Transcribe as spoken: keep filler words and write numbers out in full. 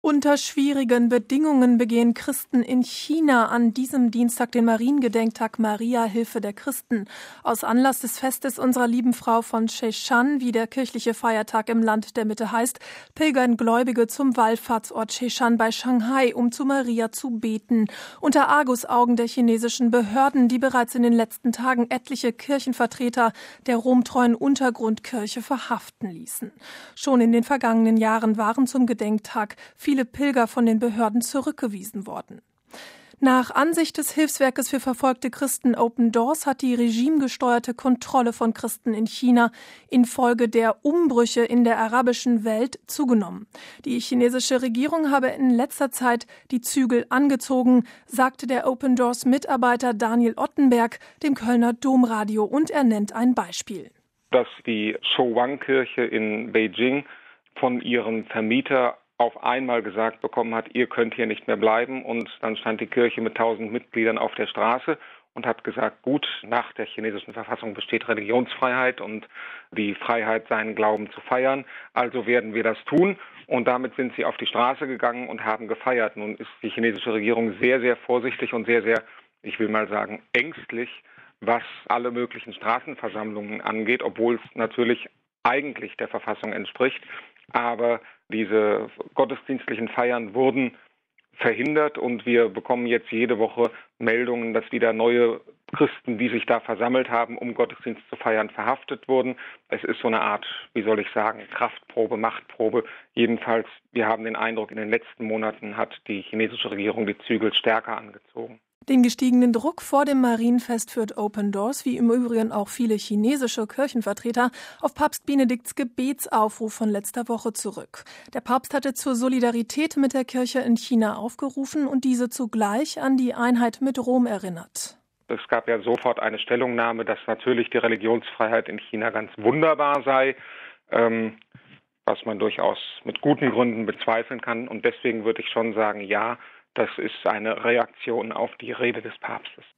Unter schwierigen Bedingungen begehen Christen in China an diesem Dienstag den Mariengedenktag Maria, Hilfe der Christen. Aus Anlass des Festes unserer lieben Frau von Sheshan, wie der kirchliche Feiertag im Land der Mitte heißt, pilgern Gläubige zum Wallfahrtsort Sheshan bei Shanghai, um zu Maria zu beten. Unter Argusaugen der chinesischen Behörden, die bereits in den letzten Tagen etliche Kirchenvertreter der romtreuen Untergrundkirche verhaften ließen. Schon in den vergangenen Jahren waren zum Gedenktag viele Pilger von den Behörden zurückgewiesen worden. Nach Ansicht des Hilfswerkes für verfolgte Christen Open Doors hat die regimegesteuerte Kontrolle von Christen in China infolge der Umbrüche in der arabischen Welt zugenommen. Die chinesische Regierung habe in letzter Zeit die Zügel angezogen, sagte der Open Doors Mitarbeiter Daniel Ottenberg dem Kölner Domradio, und er nennt ein Beispiel. Dass die Shouwang-Kirche in Beijing von ihrem Vermieter auf einmal gesagt bekommen hat, ihr könnt hier nicht mehr bleiben, und dann stand die Kirche mit tausend Mitgliedern auf der Straße und hat gesagt, gut, nach der chinesischen Verfassung besteht Religionsfreiheit und die Freiheit, seinen Glauben zu feiern, also werden wir das tun, und damit sind sie auf die Straße gegangen und haben gefeiert. Nun ist die chinesische Regierung sehr, sehr vorsichtig und sehr, sehr, ich will mal sagen, ängstlich, was alle möglichen Straßenversammlungen angeht, obwohl es natürlich eigentlich der Verfassung entspricht. Aber diese gottesdienstlichen Feiern wurden verhindert, und wir bekommen jetzt jede Woche Meldungen, dass wieder neue Christen, die sich da versammelt haben, um Gottesdienst zu feiern, verhaftet wurden. Es ist so eine Art, wie soll ich sagen, Kraftprobe, Machtprobe. Jedenfalls, wir haben den Eindruck, in den letzten Monaten hat die chinesische Regierung die Zügel stärker angezogen. Den gestiegenen Druck vor dem Marienfest führt Open Doors, wie im Übrigen auch viele chinesische Kirchenvertreter, auf Papst Benedikts Gebetsaufruf von letzter Woche zurück. Der Papst hatte zur Solidarität mit der Kirche in China aufgerufen und diese zugleich an die Einheit mit Rom erinnert. Es gab ja sofort eine Stellungnahme, dass natürlich die Religionsfreiheit in China ganz wunderbar sei, ähm, was man durchaus mit guten Gründen bezweifeln kann. Und deswegen würde ich schon sagen, ja, das ist eine Reaktion auf die Rede des Papstes.